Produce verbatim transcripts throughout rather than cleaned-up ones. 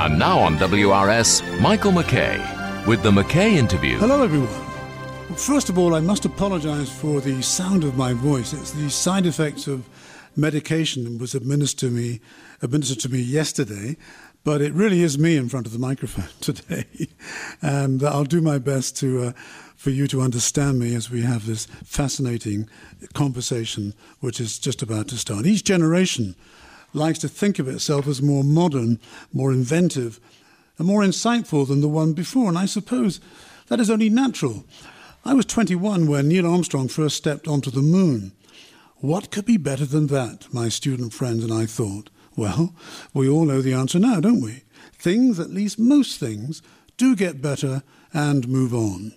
And now on W R S, Michael McKay with the McKay Interview. Hello, everyone. First of all, I must apologize for the sound of my voice. It's the side effects of medication that was administered to me, administered to me yesterday, but it really is me in front of the microphone today. And I'll do my best to uh, for you to understand me as we have this fascinating conversation, which is just about to start. Each generation likes to think of itself as more modern, more inventive, and more insightful than the one before, and I suppose that is only natural. I was twenty-one when Neil Armstrong first stepped onto the moon. What could be better than that, my student friends and I thought? Well, we all know the answer now, don't we? Things, at least most things, do get better and move on.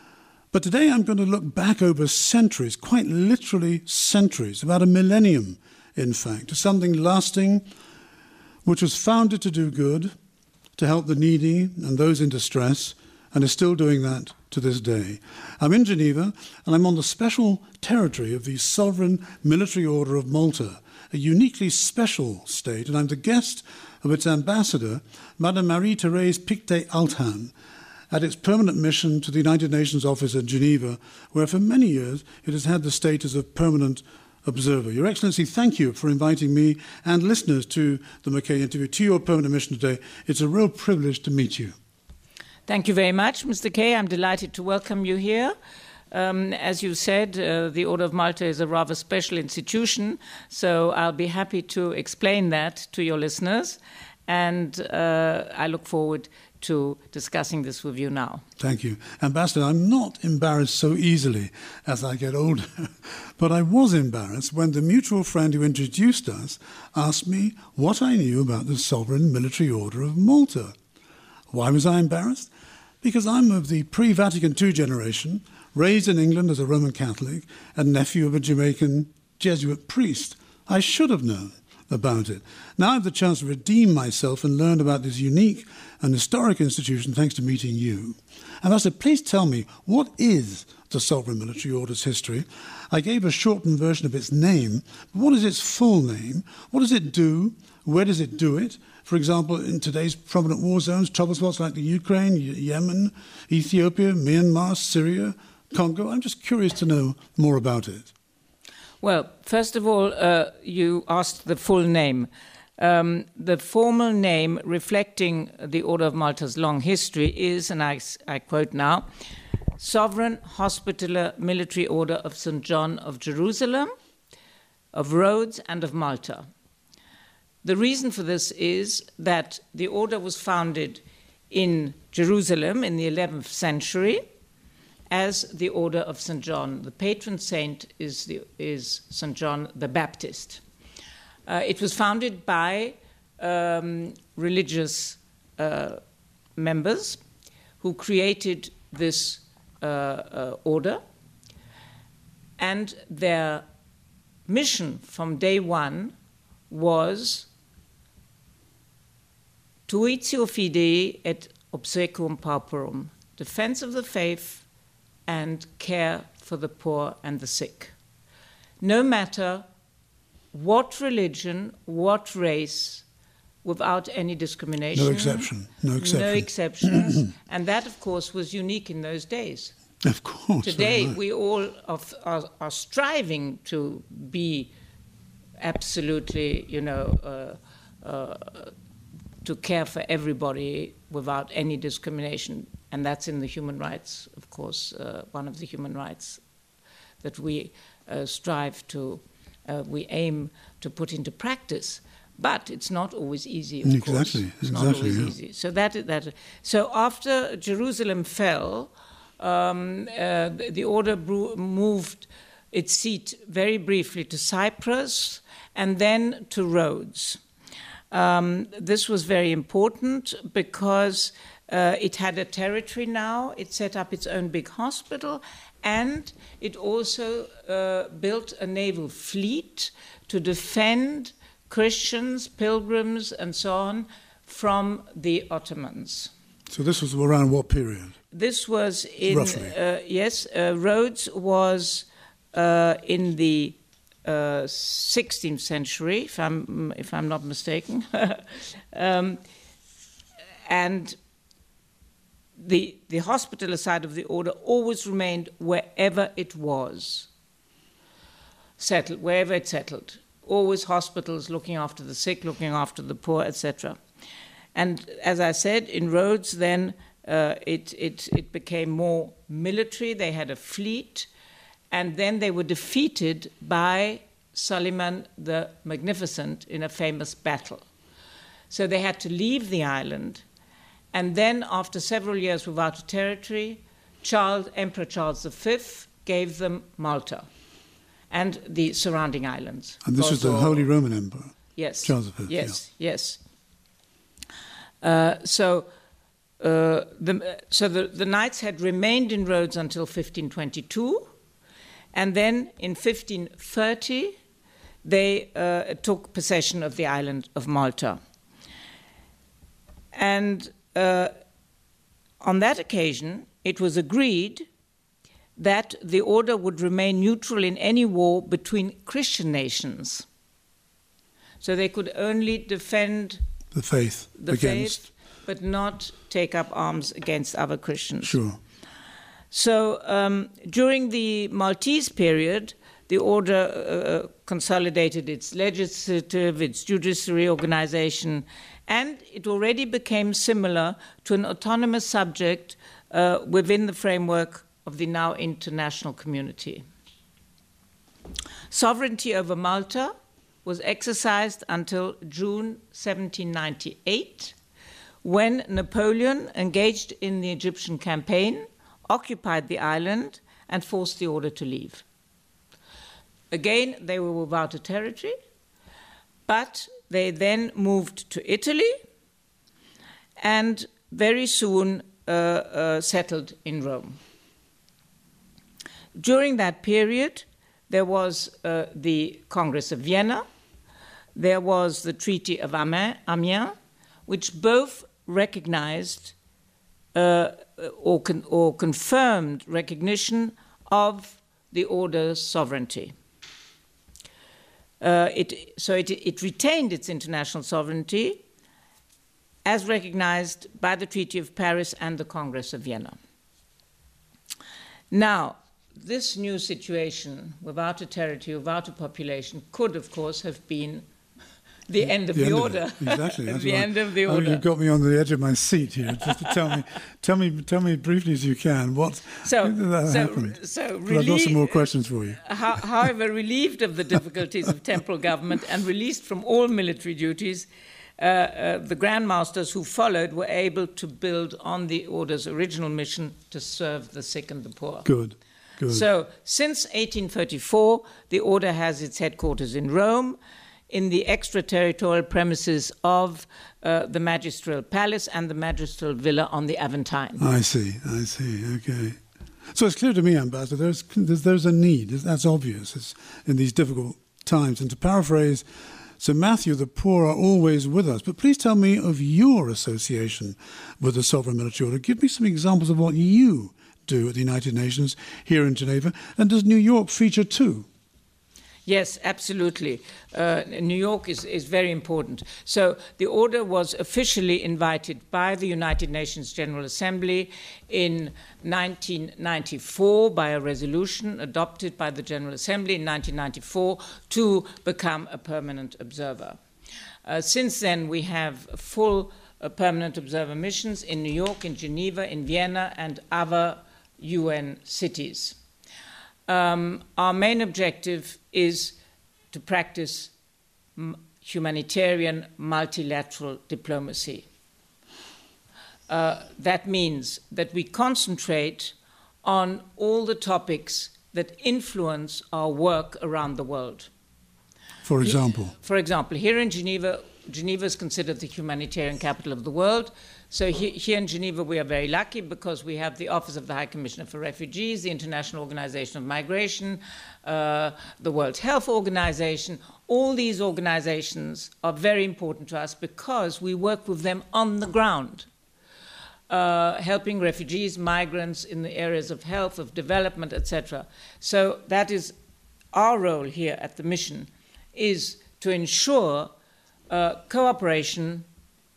But today I'm going to look back over centuries, quite literally centuries, about a millennium, in fact, to something lasting, which was founded to do good, to help the needy and those in distress, and is still doing that to this day. I'm in Geneva, and I'm on the special territory of the Sovereign Military Order of Malta, a uniquely special state, and I'm the guest of its ambassador, Madame Marie-Thérèse Pictet-Altan, at its permanent mission to the United Nations office at Geneva, where for many years it has had the status of permanent observer. Your Excellency, thank you for inviting me and listeners to the McKay Interview, to your permanent mission today. It's a real privilege to meet you. Thank you very much, Mister Kay. I'm delighted to welcome you here. Um, as you said, uh, the Order of Malta is a rather special institution, so I'll be happy to explain that to your listeners, and uh, I look forward to discussing this with you now. Thank you. Ambassador, I'm not embarrassed so easily as I get older, but I was embarrassed when the mutual friend who introduced us asked me what I knew about the Sovereign Military Order of Malta. Why was I embarrassed? Because I'm of the pre-Vatican two generation, raised in England as a Roman Catholic, and nephew of a Jamaican Jesuit priest. I should have known about it. Now I have the chance to redeem myself and learn about this unique and historic institution thanks to meeting you. Ambassador, please tell me, what is the Sovereign Military Order's history? I gave a shortened version of its name, but what is its full name? What does it do? Where does it do it? For example, in today's prominent war zones, trouble spots like the Ukraine, Yemen, Ethiopia, Myanmar, Syria, Congo. I'm just curious to know more about it. Well, first of all, uh, you asked the full name. Um, the formal name reflecting the Order of Malta's long history is, and I, I quote now, Sovereign Hospitaller Military Order of Saint John of Jerusalem, of Rhodes, and of Malta. The reason for this is that the order was founded in Jerusalem in the eleventh century as the Order of Saint John. The patron saint is, the, is Saint John the Baptist. Uh, it was founded by um, religious uh, members who created this uh, uh, order, and their mission from day one was Tuitio Fidei et obsequium pauperum, defense of the faith and care for the poor and the sick. No matter what religion, what race, without any discrimination. No exception. No exception. No exceptions. And that, of course, was unique in those days. Of course. Today, right. we all of, are, are striving to be absolutely, you know, uh, uh, to care for everybody without any discrimination. And that's in the human rights, of course, uh, one of the human rights that we uh, strive to, uh, we aim to put into practice. But it's not always easy, of exactly, course. It's exactly, not always yeah. easy. So that that. So after Jerusalem fell, um, uh, the, the order bro- moved its seat very briefly to Cyprus and then to Rhodes. Um, this was very important because uh, it had a territory now. It set up its own big hospital, and it also uh, built a naval fleet to defend Christians, pilgrims, and so on from the Ottomans. So this was around what period? This was in, Roughly. Uh, yes, uh, Rhodes was uh, in the uh, sixteenth century, if I'm, if I'm not mistaken. um, and the, the hospitaller side of the order always remained wherever it was settled, wherever it settled. Always hospitals looking after the sick, looking after the poor, et cetera. And as I said, in Rhodes then uh, it, it, it became more military. They had a fleet, and then they were defeated by Suleiman the Magnificent in a famous battle. So they had to leave the island, and then after several years without a territory, Charles, Emperor Charles the Fifth gave them Malta and the surrounding islands. And this was the Holy Roman Emperor? Yes. Charles the Fifth, yes, yeah. yes. Uh, so uh, the, so the, the Knights had remained in Rhodes until fifteen twenty-two, and then in fifteen thirty they uh, took possession of the island of Malta. And uh, on that occasion, it was agreed that the order would remain neutral in any war between Christian nations. So they could only defend the faith the against, faith, but not take up arms against other Christians. Sure. So um, during the Maltese period, the order uh, consolidated its legislative, its judiciary organization, and it already became similar to an autonomous subject uh, within the framework of the now international community. Sovereignty over Malta was exercised until June seventeen ninety-eight, when Napoleon, engaged in the Egyptian campaign, occupied the island and forced the order to leave. Again, they were without a territory, but they then moved to Italy and very soon uh, uh, settled in Rome. During that period, there was uh, the Congress of Vienna, there was the Treaty of Amiens, which both recognized uh, or, con or confirmed recognition of the order's sovereignty. Uh, it, so it, it retained its international sovereignty as recognized by the Treaty of Paris and the Congress of Vienna. Now, this new situation, without a territory, without a population, could, of course, have been the end of the, the end order. Of exactly. That's the right. end of the oh, order. You've got me on the edge of my seat here. Just to tell me, tell me, tell me briefly as you can what so, that so, happened. So I've got some more questions for you. How, however, relieved of the difficulties of temporal government and released from all military duties, uh, uh, the Grand Masters who followed were able to build on the order's original mission to serve the sick and the poor. Good. Good. So, since eighteen thirty-four, the order has its headquarters in Rome, in the extraterritorial premises of uh, the Magistral Palace and the Magistral Villa on the Aventine. I see, I see, okay. So it's clear to me, Ambassador, there's, there's, there's a need, that's obvious it's in these difficult times. And to paraphrase Sir Matthew, the poor are always with us. But please tell me of your association with the Sovereign Military Order. Give me some examples of what you do at the United Nations here in Geneva. And does New York feature too? Yes, absolutely. Uh, New York is, is very important. So the order was officially invited by the United Nations General Assembly in nineteen ninety-four by a resolution adopted by the General Assembly in nineteen ninety-four to become a permanent observer. Uh, since then, we have full uh, permanent observer missions in New York, in Geneva, in Vienna, and other U N cities. Um, our main objective is to practice m humanitarian multilateral diplomacy. Uh, that means that we concentrate on all the topics that influence our work around the world. For example? For example, here in Geneva, Geneva is considered the humanitarian capital of the world. So he, here in Geneva, we are very lucky because we have the Office of the High Commissioner for Refugees, the International Organization of Migration, uh, the World Health Organization. All these organizations are very important to us because we work with them on the ground, uh, helping refugees, migrants in the areas of health, of development, et cetera. So that is our role here at the mission, is to ensure uh, cooperation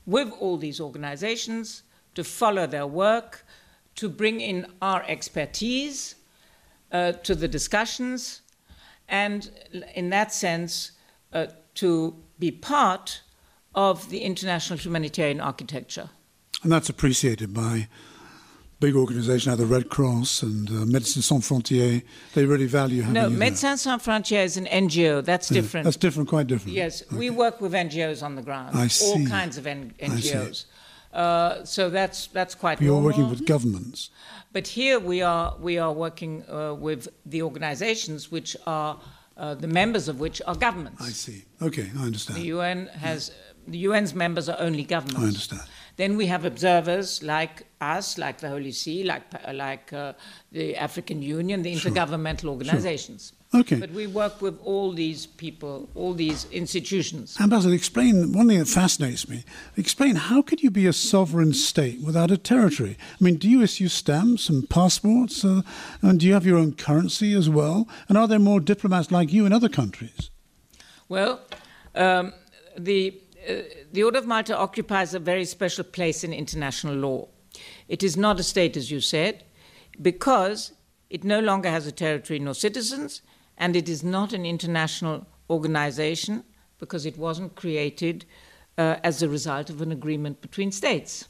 with all these organizations, to follow their work, to bring in our expertise uh, to the discussions, and in that sense, uh, to be part of the international humanitarian architecture. And that's appreciated by big organizations like the Red Cross and uh, Médecins Sans Frontières. They really value having no, you Médecins there. Sans Frontières is an N G O. That's different. That's different, quite different. Yes, Okay. we work with N G Os on the ground. I see. All kinds of N- I see. NGOs. Uh, so that's that's quite But you're normal. working with governments. But here we are we are working uh, with the organizations which are uh, the members of which are governments. I see. Okay, I understand. The U N has the U N's members are only governments. I understand. Then we have observers like us, like the Holy See, like like uh, the African Union, the Sure. intergovernmental organizations. Okay. But we work with all these people, all these institutions. Ambassador, explain one thing that fascinates me. Explain, how could you be a sovereign state without a territory? I mean, do you issue stamps and passports? Uh, and do you have your own currency as well? And are there more diplomats like you in other countries? Well, um, the, uh, the Order of Malta occupies a very special place in international law. It is not a state, as you said, because it no longer has a territory nor citizens, and it is not an international organization because it wasn't created uh, as a result of an agreement between states.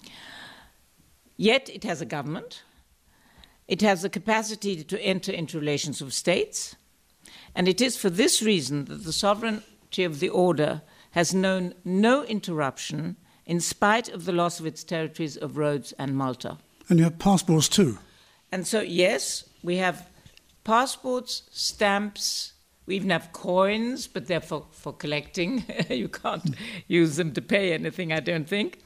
Yet it has a government. It has the capacity to enter into relations with states. And it is for this reason that the sovereignty of the order has known no interruption in spite of the loss of its territories of Rhodes and Malta. And you have passports too? And so, yes, we have passports, stamps, we even have coins, but they're for, for collecting. You can't use them to pay anything, I don't think.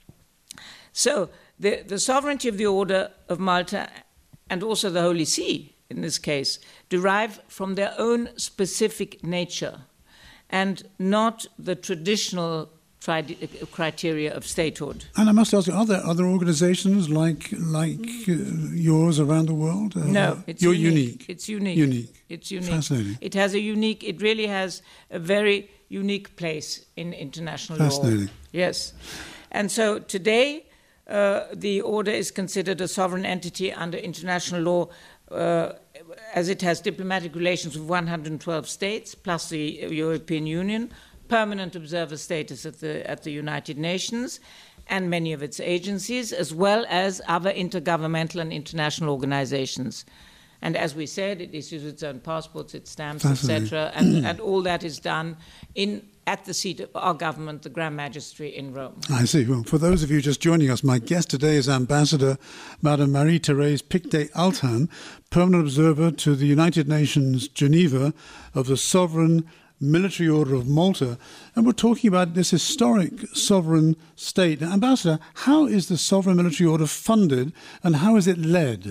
So the, the sovereignty of the Order of Malta and also the Holy See, in this case, derive from their own specific nature and not the traditional tri- criteria of statehood. And I must ask you, are there other organizations like like uh, yours around the world? Uh, No, it's You're unique. unique. It's unique. Unique. It's unique. Fascinating. It has a unique, it really has a very unique place in international law. Fascinating. Yes. And so today, uh, the order is considered a sovereign entity under international law uh, as it has diplomatic relations with one hundred twelve states, plus the European Union, permanent observer status at the, at the United Nations, and many of its agencies, as well as other intergovernmental and international organizations. And as we said, it issues its own passports, its stamps, et cetera, and, and all that is done in at the seat of our government, the Grand Magistracy in Rome. I see. Well, for those of you just joining us, my guest today is Ambassador Madame Marie-Thérèse Pictet-Altan, Permanent Observer to the United Nations Geneva of the Sovereign Military Order of Malta. And we're talking about this historic sovereign state. Now, Ambassador, how is the Sovereign Military Order funded and how is it led?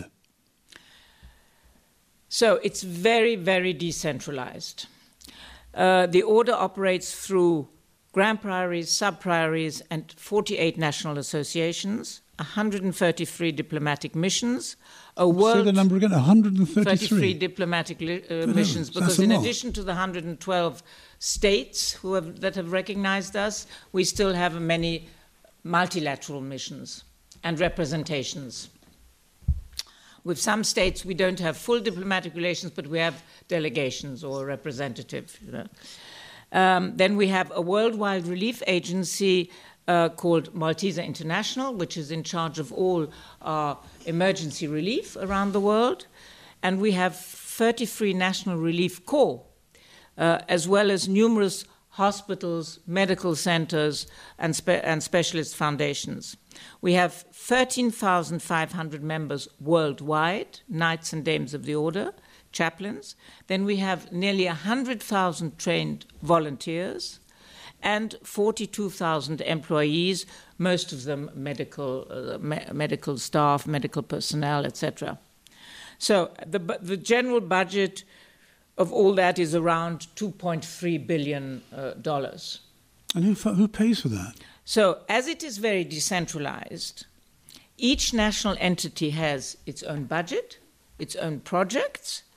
So it's very, very decentralized. Uh, the order operates through grand priories, sub-priories, and forty-eight national associations, one hundred thirty-three diplomatic missions, a world... Say the number again, one hundred thirty-three. thirty-three diplomatic li- uh, missions, because in addition to the one hundred twelve states who have, that have recognized us, we still have many multilateral missions and representations. With some states, we don't have full diplomatic relations, but we have delegations or representatives. You know. Um, then we have a worldwide relief agency uh, called Malteser International, which is in charge of all our emergency relief around the world. And we have thirty-three national relief corps, uh, as well as numerous hospitals, medical centers, and, spe- and specialist foundations. We have thirteen thousand five hundred members worldwide, knights and dames of the order, chaplains. Then we have nearly one hundred thousand trained volunteers and forty-two thousand employees, most of them medical, uh, me- medical staff, medical personnel, et cetera. So the, the general budget of all that is around two point three billion dollars. Uh, and who, who pays for that? So as it is very decentralized, each national entity has its own budget, its own projects,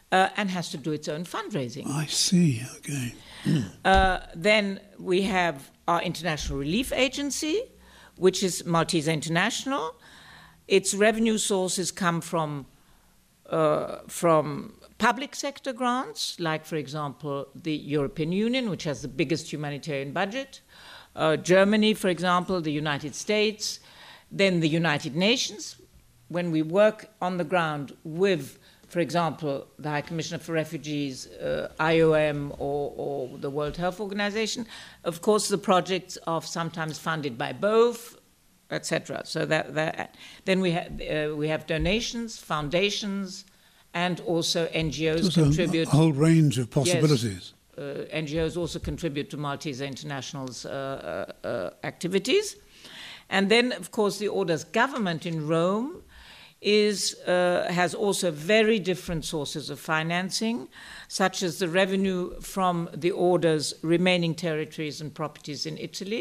uh, and has to do its own fundraising. I see, okay. Mm. Uh, then we have our International Relief Agency, which is Malteser International. Its revenue sources come from uh, from public sector grants, like, for example, the European Union, which has the biggest humanitarian budget, uh, Germany, for example, the United States, then the United Nations. When we work on the ground with, for example, the High Commissioner for Refugees, uh, I O M, or, or the World Health Organization, of course, the projects are sometimes funded by both, et cetera. So that, that then we have uh, we have donations, foundations, and also N G Os so contribute. A whole range of possibilities. Yes, uh, N G Os also contribute to Malteser International's uh, uh, uh, activities, and then, of course, the Order's government in Rome is uh, has also very different sources of financing, such as the revenue from the Order's remaining territories and properties in Italy.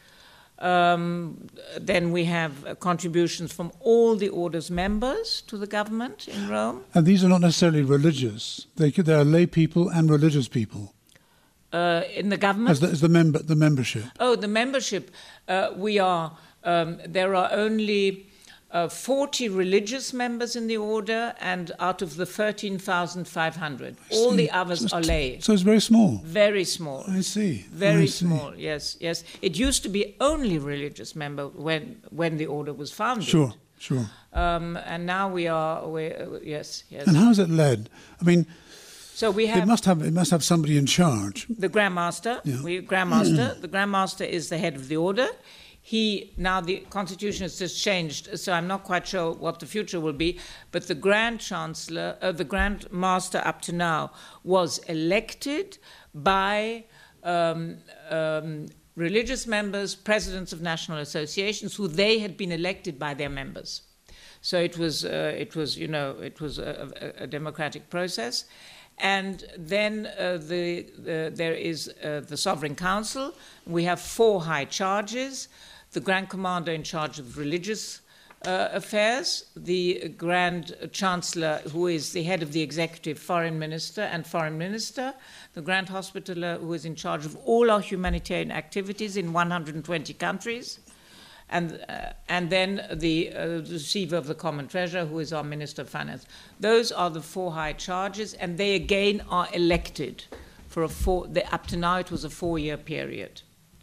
Um, then we have uh, contributions from all the Order's members to the government in Rome. And these are not necessarily religious. They, they are lay people and religious people. Uh, in the government? As the, as the, member, the membership. Oh, the membership. Uh, we are, um, there are only Uh, forty religious members in the order, and out of the thirteen thousand five hundred. All the others so are lay. So it's very small. Very small. I see. Very I see. small, yes, yes. It used to be only religious member when when the order was founded. Sure, sure. Um, and now we are, we, uh, yes, yes. And how is it led? I mean, so we have it must have it must have somebody in charge. The Grand Master. Yeah. We Grand Master. The Grand Master is the head of the order. He, now the constitution has just changed, so I'm not quite sure what the future will be, but the Grand Chancellor, uh, the Grand Master up to now, was elected by um, um, religious members, presidents of national associations, who they had been elected by their members. So it was, uh, it was, you know, it was a, a, a democratic process. And then uh, the, the, there is uh, the Sovereign Council. We have four high charges: the Grand Commander in charge of religious uh, affairs, the Grand Chancellor, who is the head of the Executive, Foreign Minister and Foreign Minister, the Grand Hospitaller, who is in charge of all our humanitarian activities in one hundred twenty countries, and uh, and then the uh, receiver of the Common Treasure, who is our Minister of Finance. Those are the four high charges, and they again are elected for a four. The, up to now, it was a four-year period.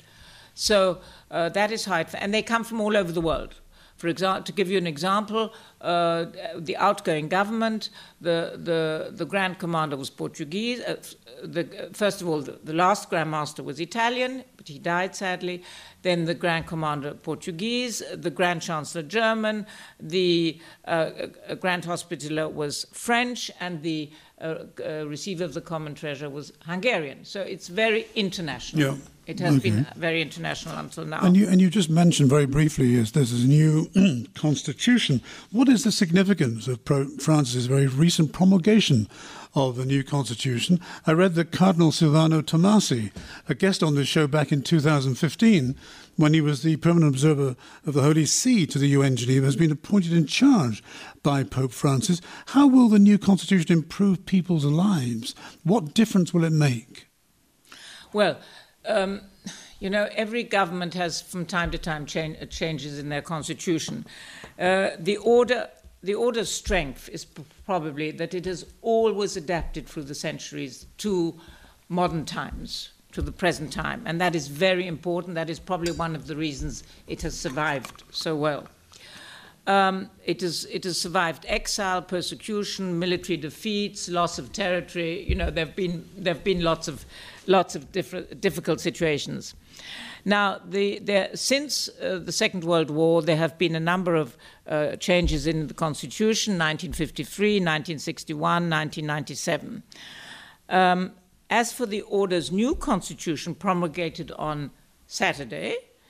So uh, that is how it, and they come from all over the world. For example, to give you an example, uh, the outgoing government, the, the, the Grand Commander was Portuguese. Uh, the, first of all, the, the last Grand Master was Italian, but he died sadly. Then the Grand Commander Portuguese, the Grand Chancellor German, the uh, Grand Hospitaller was French, and the uh, uh, receiver of the Common Treasure was Hungarian. So it's very international. Yeah. It has okay. been very international until now. And you, and you just mentioned very briefly, is there's a new constitution. What is the significance of Pro- Francis's very recent promulgation of the new constitution? I read that Cardinal Silvano Tomasi, a guest on this show back in two thousand fifteen, when he was the permanent observer of the Holy See to the U N Geneva, has been appointed in charge by Pope Francis. How will the new constitution improve people's lives? What difference will it make? Well, Um, you know, every government has, from time to time, change, uh, changes in their constitution. Uh, the order, the order's strength is p- probably that it has always adapted through the centuries to modern times, to the present time, and that is very important. That is probably one of the reasons it has survived so well. Um, it, is, it has survived exile, persecution, military defeats, loss of territory. You know, there have been there have been lots of lots of different, difficult situations. Now, the, there, since uh, the Second World War, there have been a number of uh, changes in the Constitution: nineteen fifty-three, nineteen sixty-one, nineteen ninety-seven. Um, as for the Order's new constitution, promulgated on Saturday,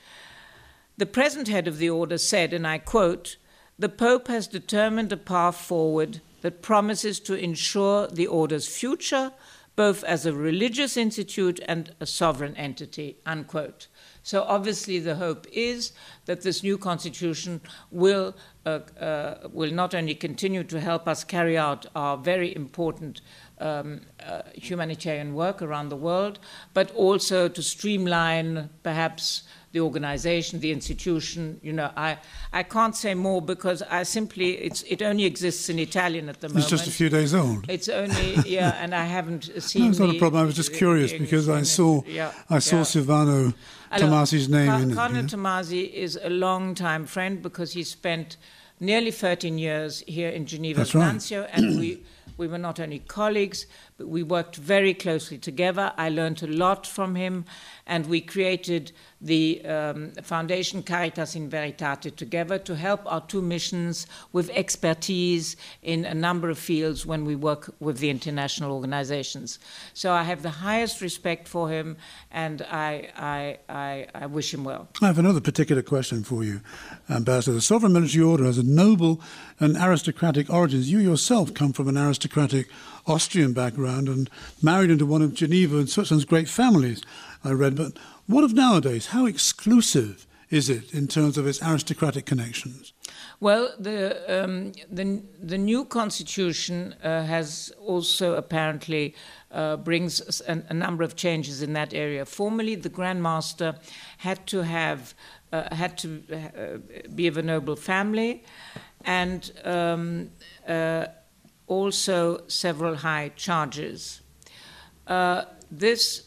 the present head of the Order said, and I quote, "The Pope has determined a path forward that promises to ensure the Order's future both as a religious institute and a sovereign entity, unquote. So obviously the hope is that this new constitution will, uh, uh, will not only continue to help us carry out our very important um, uh, humanitarian work around the world, but also to streamline perhaps the organization, the institution. You know, I, I can't say more because I simply, it's, it only exists in Italian at the moment. It's just a few days old. It's only, yeah, and I haven't seen No, it's not the, a problem. I was just curious the, because I saw, yeah, I saw yeah. Silvano Tomasi's name Car- in it. Cardinal Yeah? Tomasi is a long-time friend because he spent nearly thirteen years here in Geneva as That's right. Nuncio, and we, we were not only colleagues, but we worked very closely together. I learned a lot from him, and we created the um, foundation Caritas in Veritate together to help our two missions with expertise in a number of fields when we work with the international organizations. So I have the highest respect for him, and I, I, I, I wish him well. I have another particular question for you, Ambassador. The Sovereign Military Order has a noble and aristocratic origins. You yourself come from an aristocratic Austrian background and married into one of Geneva and Switzerland's great families, I read. But what of nowadays? How exclusive is it in terms of its aristocratic connections? Well, the um, the, the new constitution uh, has also apparently uh, brings a, a number of changes in that area. Formerly, the Grand Master had to have uh, had to uh, be of a noble family, and um, uh, also several high charges. Uh, this.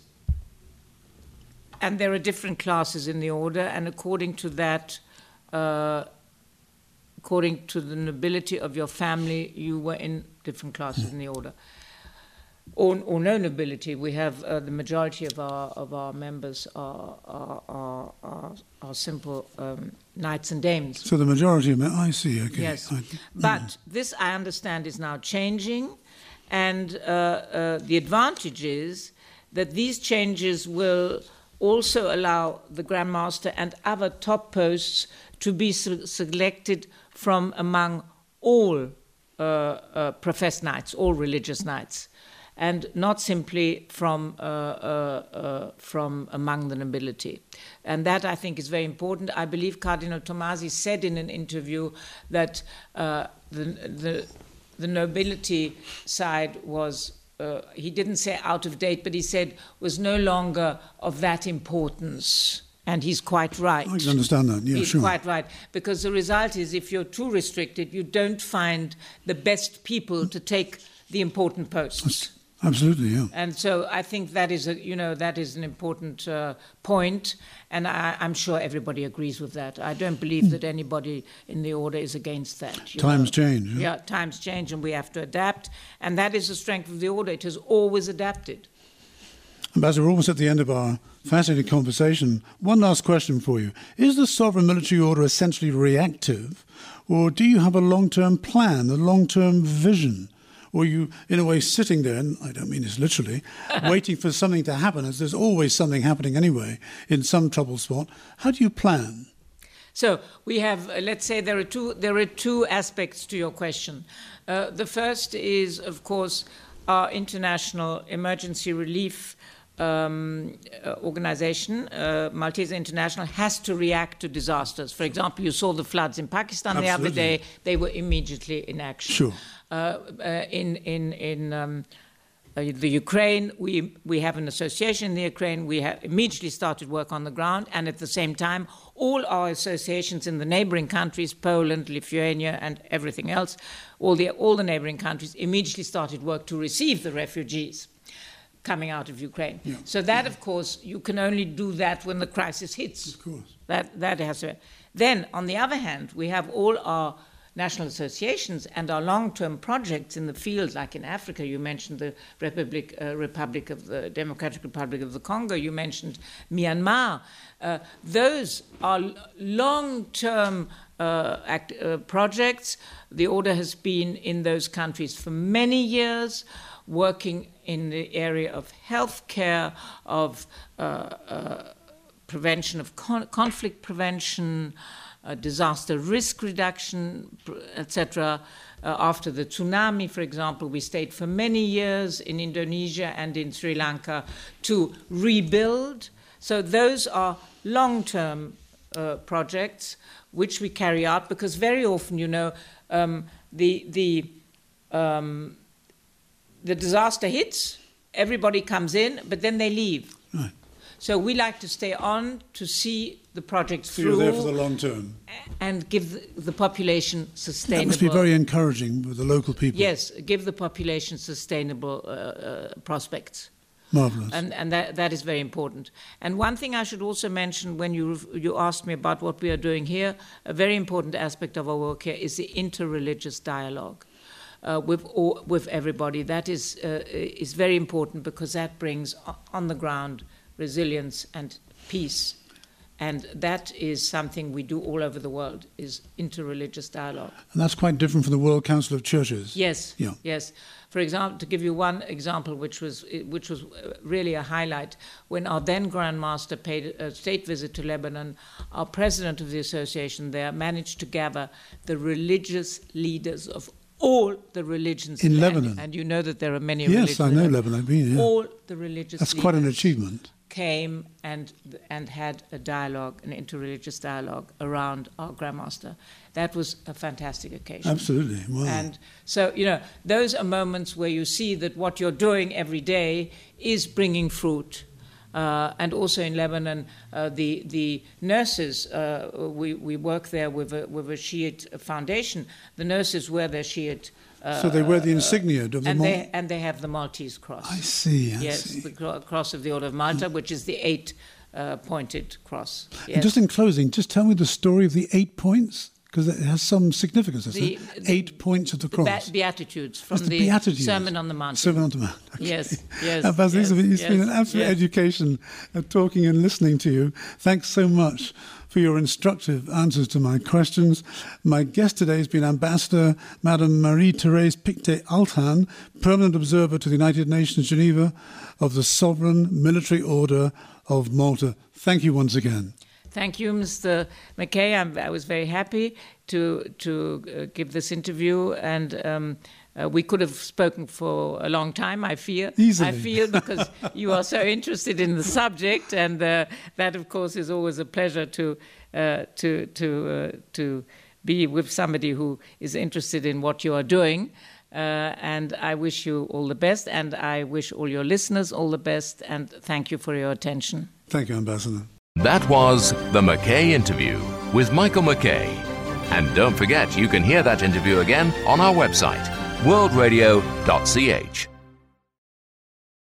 And there are different classes in the order, and according to that, uh, according to the nobility of your family, you were in different classes in the order. Or, or no nobility. We have uh, the majority of our of our members are are, are, are, are simple um, knights and dames. So the majority of men, I see, okay. Yes, I, but mm. this, I understand, is now changing, and uh, uh, the advantage is that these changes will also allow the Grand Master and other top posts to be se- selected from among all uh, uh, professed knights, all religious knights, and not simply from uh, uh, uh, from among the nobility. And that, I think, is very important. I believe Cardinal Tomasi said in an interview that uh, the, the, the nobility side was Uh, he didn't say out of date, but he said was no longer of that importance. And he's quite right. I can understand that, yeah, he's sure. quite right. Because the result is if you're too restricted, you don't find the best people to take the important posts. Absolutely, yeah. And so I think that is a, you know, that is an important uh, point, and I, I'm sure everybody agrees with that. I don't believe that anybody in the order is against that. Times know. change. Yeah? yeah, times change, and we have to adapt, and that is the strength of the order. It has always adapted. Ambassador, we're almost at the end of our fascinating conversation. One last question for you. Is the Sovereign Military Order essentially reactive, or do you have a long-term plan, a long-term vision? Or you, in a way, sitting there, and I don't mean this literally, waiting for something to happen, as there's always something happening anyway in some trouble spot. How do you plan? So we have, uh, let's say, there are two there are two aspects to your question. Uh, the first is, of course, our international emergency relief Um, uh, organization, uh, Maltese International, has to react to disasters. For example, you saw the floods in Pakistan Absolutely. the other day. They were immediately in action. Sure. Uh, uh, in in in um, uh, the Ukraine, we we have an association in the Ukraine. We have immediately started work on the ground, and at the same time, all our associations in the neighboring countries, Poland, Lithuania, and everything else, all the all the neighboring countries immediately started work to receive the refugees coming out of Ukraine. Yeah. So that, of course, you can only do that when the crisis hits. Of course. That that has to. Then, on the other hand, we have all our national associations and our long-term projects in the field, like in Africa. You mentioned the Republic, uh, Republic of the Democratic Republic of the Congo. You mentioned Myanmar. Uh, those are long-term uh, act, uh, projects. The order has been in those countries for many years, working in the area of healthcare, of uh, uh, prevention of con- conflict prevention, uh, disaster risk reduction, et cetera. Uh, after the tsunami, for example, we stayed for many years in Indonesia and in Sri Lanka to rebuild. So those are long-term uh, projects which we carry out, because very often, you know, um, the the um, the disaster hits, everybody comes in, but then they leave. Right. So we like to stay on to see the projects So through. you're there for the long term. And give the, the population sustainable. That must be very encouraging with the local people. Yes, give the population sustainable uh, uh, prospects. Marvellous. And, and that, that is very important. And one thing I should also mention, when you you asked me about what we are doing here, a very important aspect of our work here is the interreligious dialogue uh, with all, with everybody. That is uh, is very important, because that brings on the ground resilience and peace. And that is something we do all over the world, is interreligious dialogue. And that's quite different from the World Council of Churches. Yes, Yeah. yes. For example, to give you one example, which was which was really a highlight, when our then Grand Master paid a state visit to Lebanon, our president of the association there managed to gather the religious leaders of all the religions In and, Lebanon. and you know that there are many Yes, religions. I know there. Lebanon. I've been, yeah. All the religious That's leaders quite an achievement. came and and had a dialogue, an interreligious dialogue around our Grandmaster. That was a fantastic occasion. Absolutely. Wow. And so, you know, those are moments where you see that what you're doing every day is bringing fruit. Uh, and also in Lebanon, uh, the the nurses, uh, we, we work there with a, with a Shiite foundation. The nurses wear their Shiite. Uh, so they wear the insignia of the and Mal- they and they have the Maltese cross. I see. I yes, see. the cro- cross of the Order of Malta, which is the eight-pointed cross. Yes. And just in closing, just tell me the story of the eight points, because it has some significance. Doesn't The- it? the- eight points of the The cross. Be- Beatitudes from That's the, the Beatitudes. Sermon on the Mount. Sermon on the Mount. Okay. Yes, yes, Ambassador yes, Elizabeth, it's yes, been an absolute yes. education uh, talking and listening to you. Thanks so much for your instructive answers to my questions. My guest today has been Ambassador Madame Marie-Thérèse Pictet-Altan, Permanent Observer to the United Nations Geneva of the Sovereign Military Order of Malta. Thank you once again. Thank you, Mister McKay. I'm, I was very happy to to uh, give this interview, and um, uh, we could have spoken for a long time. I fear, Easily. I feel, because you are so interested in the subject, and uh, that, of course, is always a pleasure to uh, to to uh, to be with somebody who is interested in what you are doing. Uh, and I wish you all the best, and I wish all your listeners all the best, and thank you for your attention. Thank you, Ambassador. That was The McKay Interview with Michael McKay. And don't forget, you can hear that interview again on our website, world radio dot c h.